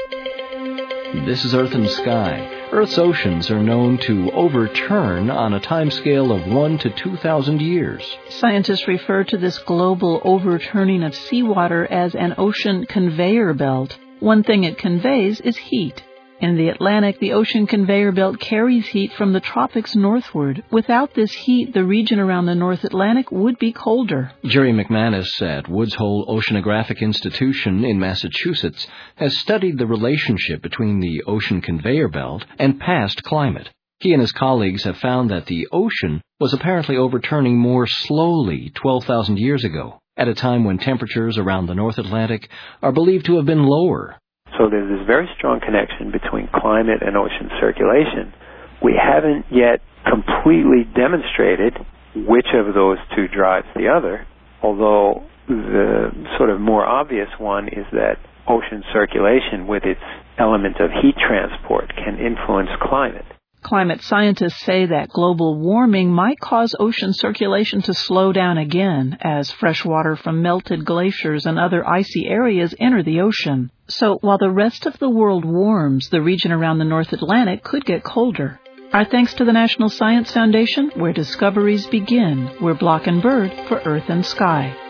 This is Earth and Sky. Earth's oceans are known to overturn on a timescale of 1 to 2,000 years. Scientists refer to this global overturning of seawater as an ocean conveyor belt. One thing it conveys is heat. In the Atlantic, the ocean conveyor belt carries heat from the tropics northward. Without this heat, the region around the North Atlantic would be colder. Jerry McManus at Woods Hole Oceanographic Institution in Massachusetts has studied the relationship between the ocean conveyor belt and past climate. He and his colleagues have found that the ocean was apparently overturning more slowly 12,000 years ago, at a time when temperatures around the North Atlantic are believed to have been lower. So there's this very strong connection between climate and ocean circulation. We haven't yet completely demonstrated which of those two drives the other, although the sort of more obvious one is that ocean circulation, with its element of heat transport, can influence climate. Climate scientists say that global warming might cause ocean circulation to slow down again as fresh water from melted glaciers and other icy areas enter the ocean. So while the rest of the world warms, the region around the North Atlantic could get colder. Our thanks to the National Science Foundation, where discoveries begin. We're Block and Bird for Earth and Sky.